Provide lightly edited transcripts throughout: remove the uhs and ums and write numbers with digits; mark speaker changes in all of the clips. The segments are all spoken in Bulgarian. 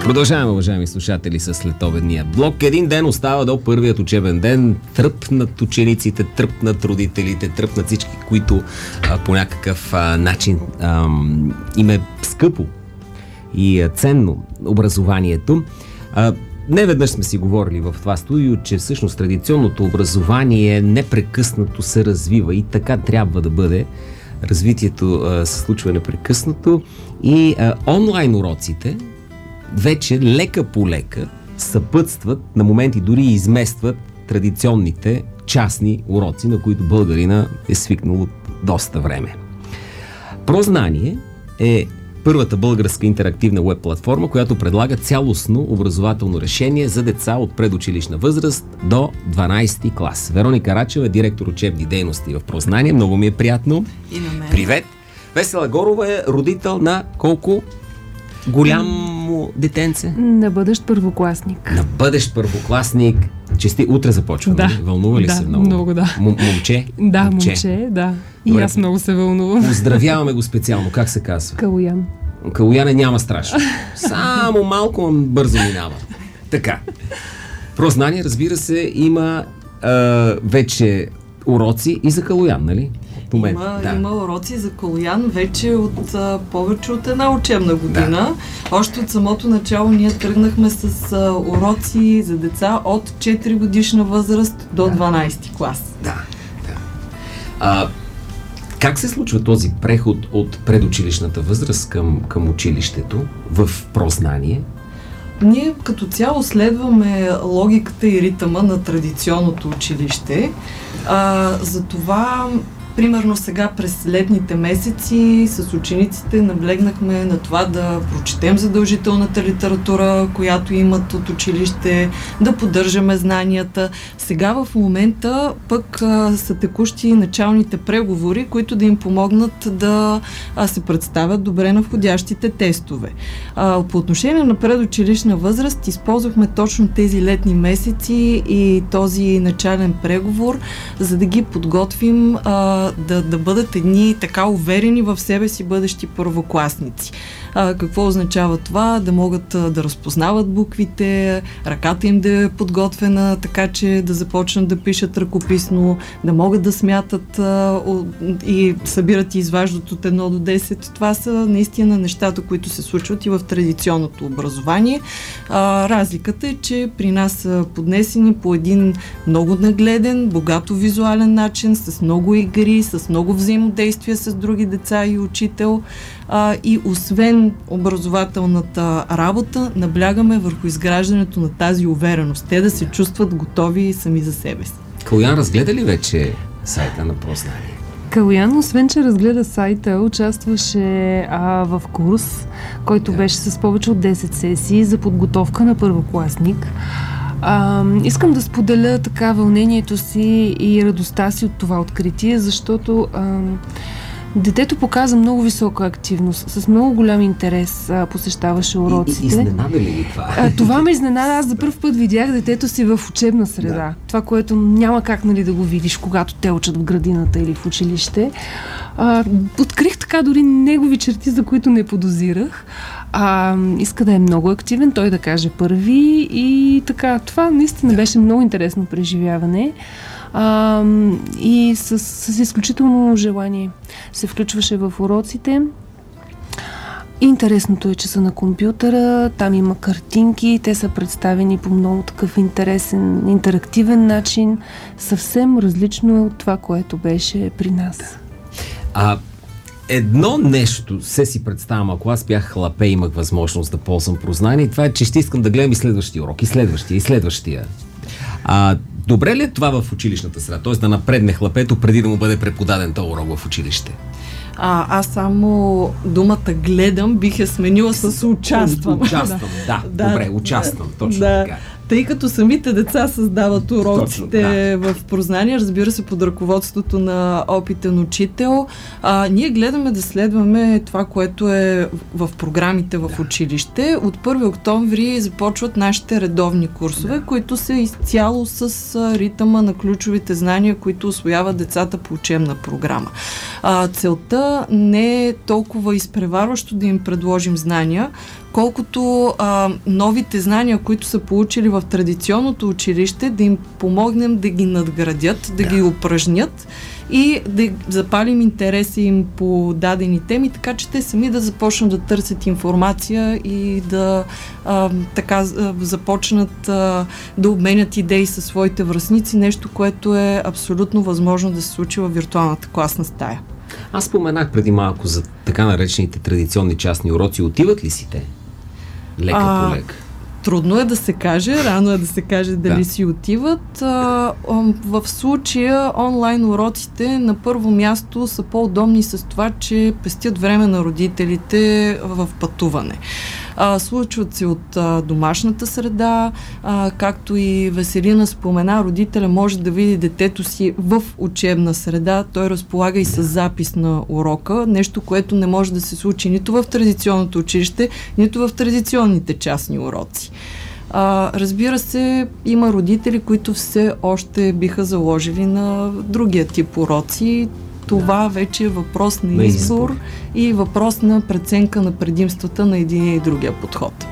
Speaker 1: Продължаваме, уважаеми слушатели, с следобедния блок. Един ден остава до първият учебен ден. Тръпнат учениците, тръпнат родителите, тръпнат всички, които по някакъв начин им е скъпо и ценно образованието. Не веднъж сме си говорили в това студио, че всъщност традиционното образование непрекъснато се развива и така трябва да бъде. Развитието се случва непрекъснато и онлайн уроците вече лека по лека съпътстват, на моменти дори изместват традиционните частни уроци, на които българина е свикнал от доста време. Прознание е първата българска интерактивна уеб платформа, която предлага цялостно образователно решение за деца от предучилищна възраст до 12 клас. Вероника Рачева, директор учебни дейности в Прознание. Много ми е приятно.
Speaker 2: И на мен.
Speaker 1: Привет! Весела Горова е родител на колко голямо детенце?
Speaker 3: На бъдещ първокласник.
Speaker 1: На бъдещ първокласник. Чести, утре започва.
Speaker 3: Да.
Speaker 1: Вълнува ли
Speaker 3: да,
Speaker 1: се много?
Speaker 3: Много, да.
Speaker 1: Момче?
Speaker 3: Да, момче, да. И
Speaker 1: Добре.
Speaker 3: аз много се вълнувам.
Speaker 1: Поздравяваме го специално. Как се казва?
Speaker 3: Калоян.
Speaker 1: Калояне няма страшно. Само малко бързо минава. Така. Прознание, разбира се, има вече уроци и за Калоян, нали?
Speaker 2: Има уроци за Калоян вече от повече от една учебна година. Да. Още от самото начало ние тръгнахме с уроци за деца от 4 годишна възраст до 12 клас.
Speaker 1: Да. Как се случва този преход от предучилищната възраст към училището в Прознание?
Speaker 2: Ние като цяло следваме логиката и ритъма на традиционното училище. Затова примерно сега през летните месеци с учениците наблегнахме на това да прочетем задължителната литература, която имат от училище, да поддържаме знанията. Сега в момента пък са текущи началните преговори, които да им помогнат да се представят добре на входящите тестове. По отношение на предучилищна възраст използвахме точно тези летни месеци и този начален преговор, за да ги подготвим да бъдат едни така уверени в себе си бъдещи първокласници. Какво означава това? Да могат да разпознават буквите, ръката им да е подготвена, така че да започнат да пишат ръкописно, да могат да смятат и събират и изваждат от 1 до 10. Това са наистина нещата, които се случват и в традиционното образование. Разликата е, че при нас са поднесени по един много нагледен, богато визуален начин, с много игри, с много взаимодействие с други деца и учител. И освен образователната работа, наблягаме върху изграждането на тази увереност. Те да се чувстват готови сами за себе си.
Speaker 1: Калоян разгледа ли вече сайта на Прознание?
Speaker 3: Калоян, освен че разгледа сайта, участваше в курс, който беше с повече от 10 сесии за подготовка на първокласник. Искам да споделя така вълнението си и радостта си от това откритие, защото детето показа много висока активност, с много голям интерес посещаваше уроците.
Speaker 1: Изненада ли това?
Speaker 3: Това ме изненада. Аз за първ път видях детето си в учебна среда. Да. Това, което няма как да го видиш, когато те учат в градината или в училище. Открих така дори негови черти, за които не подозирах. Иска да е много активен, той да каже първи и така. Това наистина беше много интересно преживяване. И с изключително желание се включваше в уроците. Интересното е, че са на компютъра, там има картинки, те са представени по много такъв интересен, интерактивен начин, съвсем различно е от това, което беше при нас.
Speaker 1: Едно нещо се си представям, ако аз бях хлапе, имах възможност да ползвам Прознание, и това е, че ще искам да гледам и следващия урок, и следващия. Добре ли е това в училищната среда? Т.е. да напредне хлапето преди да му бъде преподаден този урок в училище?
Speaker 2: Аз само думата гледам бих я сменила с участвам.
Speaker 1: Участвам, да. Добре, участвам, точно така.
Speaker 2: Тъй като самите деца създават уроците
Speaker 1: точно,
Speaker 2: в Прознание, разбира се, под ръководството на опитен учител, ние гледаме да следваме това, което е в програмите в училище. От 1 октомври започват нашите редовни курсове, които са изцяло с ритъма на ключовите знания, които усвояват децата по учебна програма. Целта не е толкова изпреварващо да им предложим знания, колкото новите знания, които са получили в традиционното училище, да им помогнем да ги надградят, да ги упражнят и да запалим интереса им по дадени теми, така че те сами да започнат да търсят информация и да започнат да обменят идеи със своите връстници, нещо, което е абсолютно възможно да се случи във виртуалната класна стая.
Speaker 1: Аз споменах преди малко за така наречените традиционни частни уроци. Отиват ли си те? Лека по лека.
Speaker 2: Трудно е да се каже, рано е да се каже дали си отиват. В случая онлайн уроците на първо място са по-удобни с това, че пестят време на родителите в пътуване. Случват се от домашната среда, както и Веселина спомена, родителя може да види детето си в учебна среда, той разполага и с запис на урока, нещо, което не може да се случи нито в традиционното училище, нито в традиционните частни уроци. Разбира се, има родители, които все още биха заложили на другия тип уроци. Това вече е въпрос на избор и въпрос на преценка на предимствата на един и другия подход.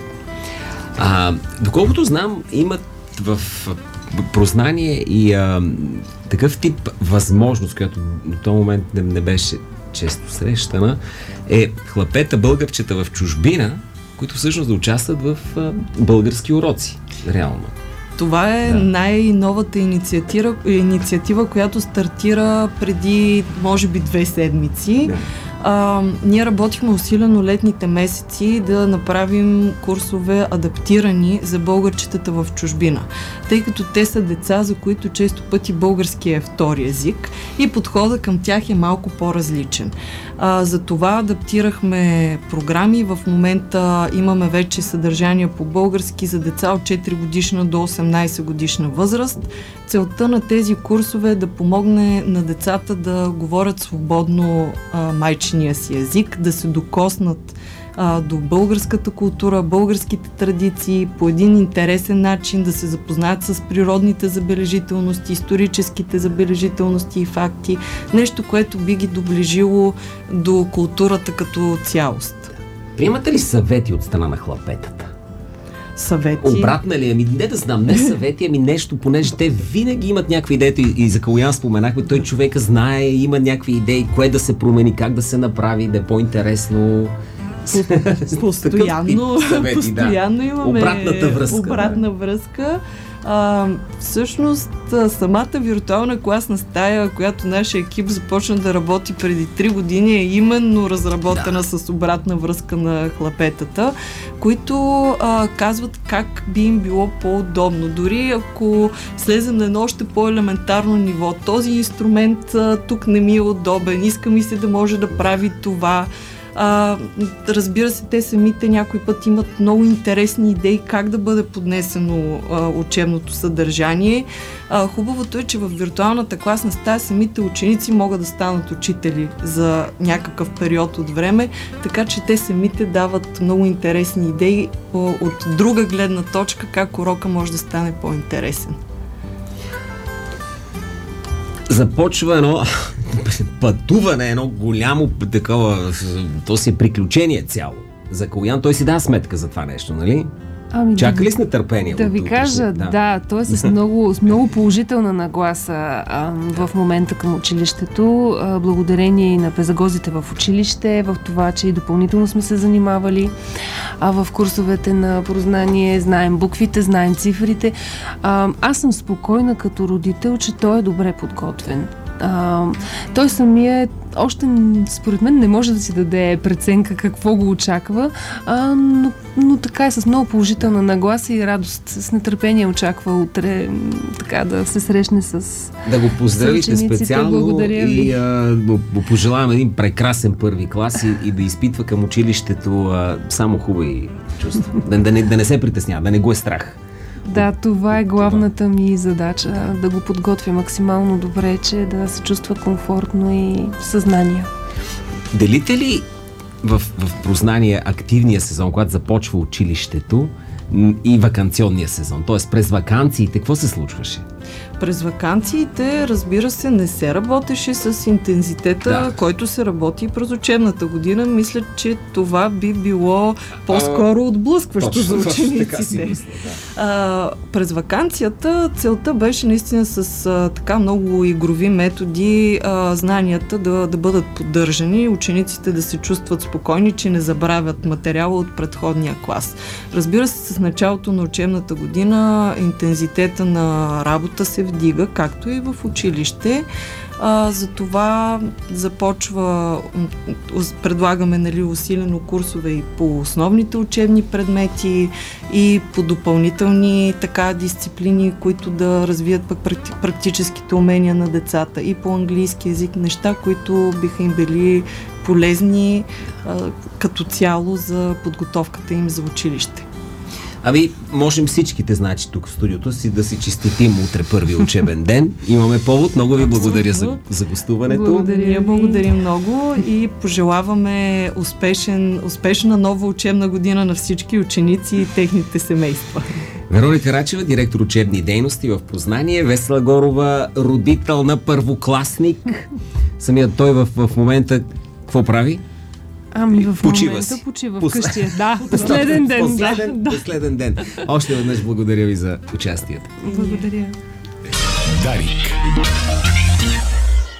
Speaker 1: Да. Доколкото знам, имат в Прознание и такъв тип възможност, която до този момент не беше често срещана, е хлапета българчета в чужбина, които всъщност да участват в български уроци. Реално.
Speaker 2: Това е най-новата инициатива, която стартира преди, може би, 2 седмици. Ние работихме усилено летните месеци да направим курсове адаптирани за българчетата в чужбина, тъй като те са деца, за които често пъти български е втори език и подхода към тях е малко по-различен. Затова адаптирахме програми. В момента имаме вече съдържания по български за деца от 4 годишна до 18 годишна възраст. Целта на тези курсове е да помогне на децата да говорят свободно майчиния си език, да се докоснат до българската култура, българските традиции по един интересен начин, да се запознаят с природните забележителности, историческите забележителности и факти. Нещо, което би ги доближило до културата като цялост.
Speaker 1: Приемате ли съвети от страна на хлапетата?
Speaker 2: Съвети?
Speaker 1: Обратна ли? Не да знам, не съвети, нещо, понеже те винаги имат някакви идеи. И за Калоян споменахме, той човека знае, има някакви идеи, кое да се промени, как да се направи, да е по-интересно.
Speaker 2: Постоянно имаме обратна връзка. Всъщност, самата виртуална класна стая, която нашия екип започна да работи преди 3 години, е именно разработена с обратна връзка на хлапетата, които казват как би им било по-удобно. Дори ако слезем на едно още по-елементарно ниво, този инструмент тук не ми е удобен, иска ми се да може да прави това. Разбира се, те самите някой път имат много интересни идеи как да бъде поднесено учебното съдържание. Хубавото е, че в виртуалната класна стая самите ученици могат да станат учители за някакъв период от време, така че те самите дават много интересни идеи от друга гледна точка, как урока може да стане по-интересен.
Speaker 1: Започва едно пътуване, едно голямо такова, то си е приключение цяло. За Калоян той си дава сметка за това нещо, нали? Чака ли с нетърпение?
Speaker 3: Да ви кажа, той е с много положителна нагласа в момента към училището, благодарение и на педагозите в училище, в това, че и допълнително сме се занимавали в курсовете на Прознание, знаем буквите, знаем цифрите. Аз съм спокойна като родител, че той е добре подготвен. Той самият още според мен не може да си даде преценка какво го очаква, но така е с много положителна нагласа и радост. С нетърпение очаква утре така да се срещне с
Speaker 1: да го поздравите специално и му пожелавам един прекрасен първи клас и да изпитва към училището само хубави чувства. Да не се притеснява, да не го е страх
Speaker 3: Да, това е главната ми задача, да го подготвя максимално добре, че да се чувства комфортно и съзнание.
Speaker 1: Делите ли в Познание активния сезон, когато започва училището, и ваканционния сезон? Т.е. през ваканциите какво се случваше?
Speaker 2: През ваканциите, разбира се, не се работеше с интензитета, който се работи през учебната година. Мисля, че това би било по-скоро отблъскващо за учениците. През ваканцията целта беше наистина с така много игрови методи знанията да бъдат поддържани, учениците да се чувстват спокойни, че не забравят материала от предходния клас. Разбира се, с началото на учебната година интензитета на работа се вдига, както и в училище. Затова предлагаме усилено курсове и по основните учебни предмети, и по допълнителни дисциплини, които да развият пък практическите умения на децата, и по английски език, неща, които биха им били полезни като цяло за подготовката им за училище.
Speaker 1: Можем всичките, тук в студиото си да си честитим утре първи учебен ден. Имаме повод. Много ви благодаря за гостуването.
Speaker 2: Благодарим много и пожелаваме успешна нова учебна година на всички ученици и техните семейства.
Speaker 1: Вероника Рачева, директор учебни дейности в Познание, Весела Горова, родител на първокласник. Самият той в момента какво прави?
Speaker 3: В момента почива вкъщи. Да, последен ден.
Speaker 1: Последен ден. Още веднъж благодаря ви за участието.
Speaker 3: Благодаря.
Speaker 4: Дарик.